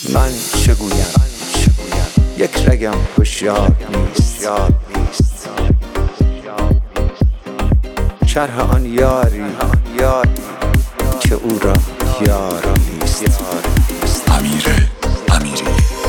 من چه گویم یک رگم هوشیار نیست. شرح آن یاری که او را یار نیست. امیر امیری.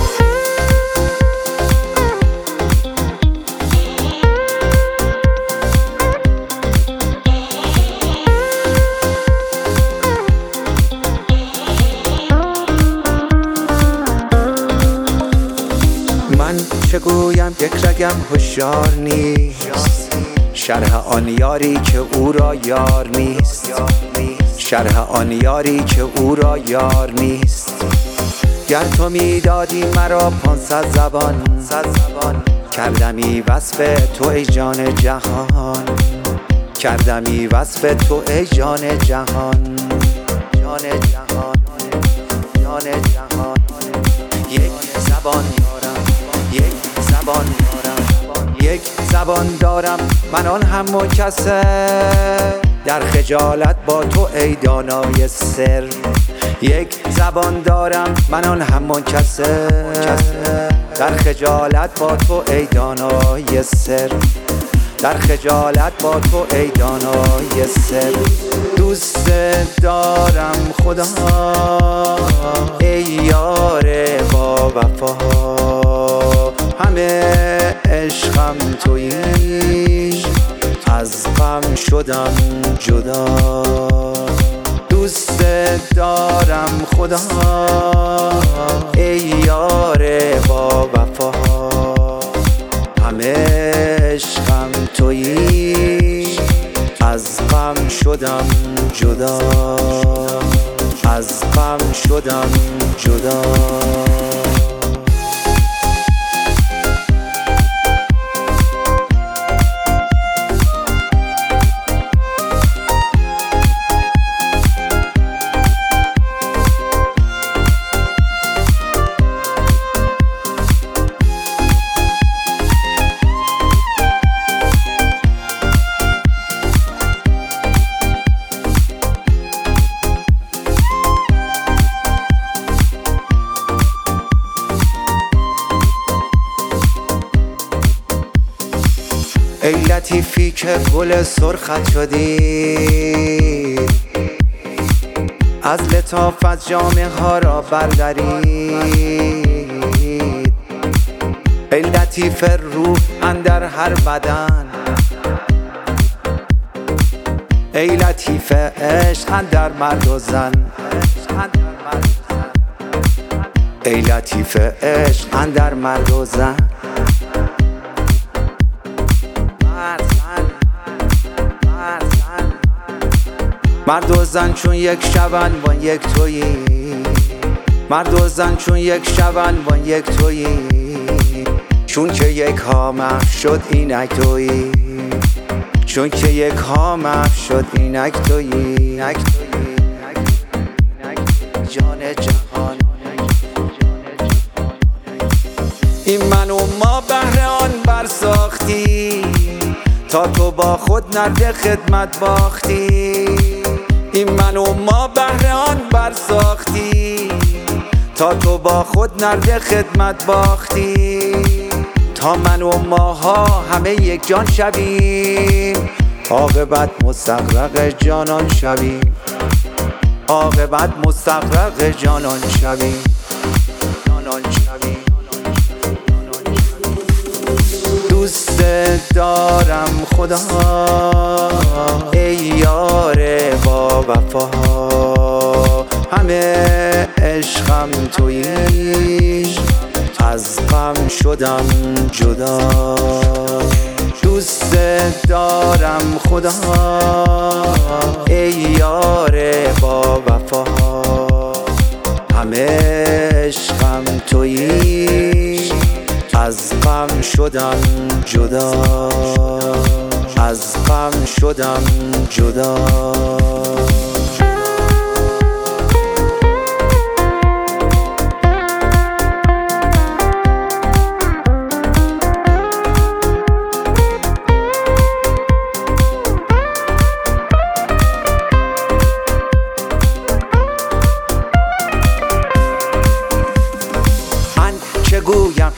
من چه گویم یک رگم هوشیار نیست. شرح آن یاری که او را یار نیست. شرح آن یاری که او را یار نیست. گر تو میدادی مرا 500 زبان کردمی وصف تو ای جان جهان. کردمی وصف تو ای جان جهان. جان جهان جان جهان. یک زبان دارم یک زبان دارم من آن هم مکسر. در خجالت با تو ای دانای سر. یک زبان دارم من آن هم منکسر. در خجالت با تو ای دانای سر. در خجالت با تو ای دانای سر. دوست دارم خدا ای یار با وفا. همه عشقم تویی از غم شدم جدا. دوست دارم خدا ای یار با وفا. همه عشقم تویی از غم شدم جدا. از غم شدم جدا. ای لطیفی که گل سرخت شدی. از لطافت جامه ها را بردارید. ای لطیف روح اندر هر بدن. ای لطیف عشق اندر مرد و زن. ای لطیف عشق اندر مرد و زن. مرد و زن چون یک شبن وان یک تویی. مرد و زن چون یک شبن وان یک تویی. چون که یک ها محو شد اینک تویی. چون که یک ها محو شد اینک تویی. جان جهان. این من و ما بهر آن برساختی. تا تو با خود نرد خدمت باختی. این من و ما بهر آن برساختی. تا تو با خود نرد خدمت باختی. تا من و ماها همه یک جان شویم. عاقبت مستغرق جانان شویم. عاقبت مستغرق جانان شویم. دوست دارم خدا ای یار با وفا. همه عشقم تویی از غم شدم جدا. دوست دارم خدا ای یار با وفا. همه عشقم تویی از غم شدم جدا. از غم شدم جدا.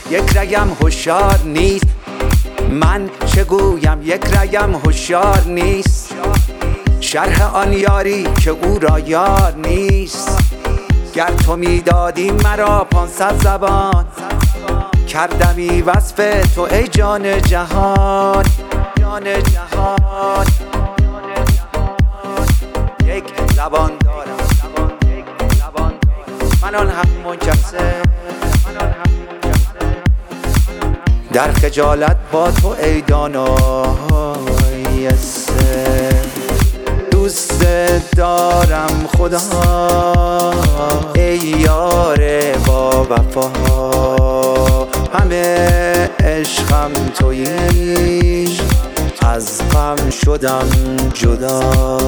یک رگم هوشیار نیست. من چه گویم یک رگم هوشیار نیست. شرح آن یاری که او را یار نیست. گر تو میدادی مرا 500 زبان، کردمی وصف تو ای جان جهان. جان جهان یک زبان دارم، من آن هم منکسر در خجالت با تو ای دانای سر. دوست دارم خدا ای یار با وفا، همه عشقم تویی، از غم شدم جدا.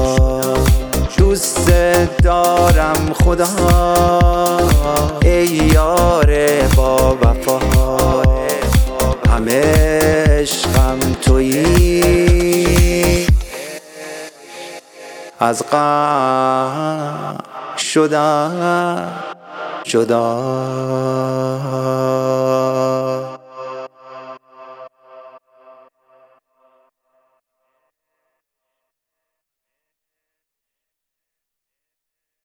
دوست دارم خدا ای یار با وفا، همه عشقم تویی، از غم شدم جدا.